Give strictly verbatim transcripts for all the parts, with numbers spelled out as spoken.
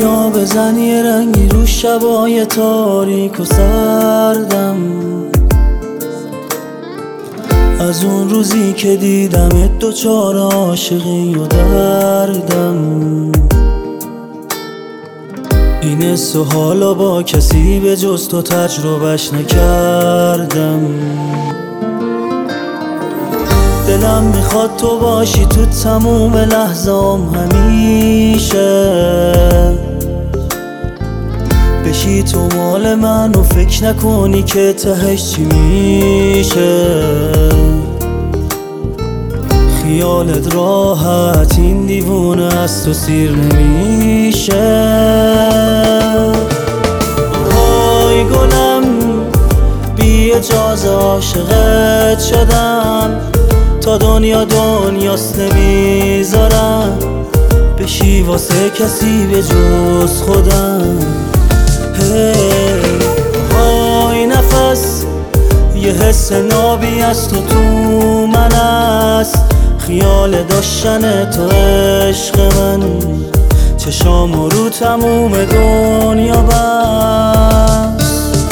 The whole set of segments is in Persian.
دنیا بزن یه رنگی رو شبای تاریک و سردم، از اون روزی که دیدمت دوچار عاشقی و دردم. این حس و حالا با کسی به جز تو تجربهش نکردم. دلم میخواد تو باشی تو تموم لحظام، همیشه بشی تو مال من و فکر نکنی که تهش چی میشه. خیالت راحت این دیوونه از تو سیر نمیشه. وای گلم بی اجازه عاشقت شدم، تا دنیا دنیاست نمیذارم بشی واسه کسی به جز خودم. های نفس یه حس نابی از تو تو من است، خیال داشتن تو عشق من، چشام رو تموم دنیا بس.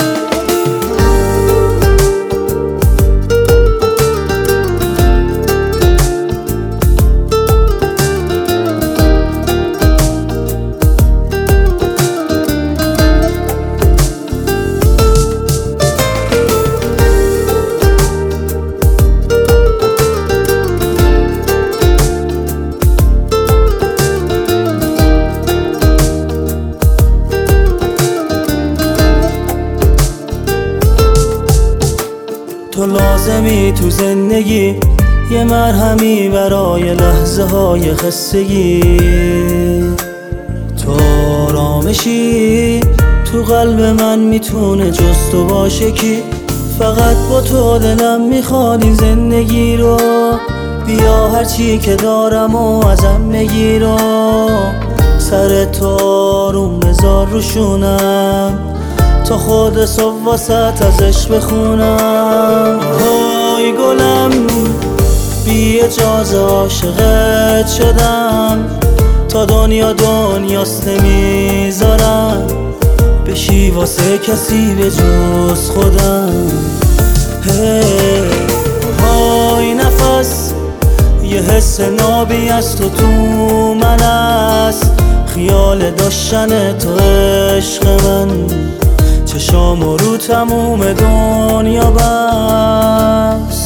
تو لازمی تو زندگی، یه مرهمی برای لحظه های خستگی. تو آرامشی تو قلب من میتونه جز تو باشه کی؟ فقط با تو دلم میخواد این زندگی رو، بیا هرچی که دارم و ازم بگیر و سر تو آروم بذار روشونم تا خود صبح واسط ازش بخونم. های گلم بی اجازه عاشقت شدم، تا دنیا دنیاست نمیذارم بشی واسه کسی به جز خودم. های نفس یه حس نابی از تو تو من است، خیال داشتن تو عشق من، چشام رو تموم دنیا بس.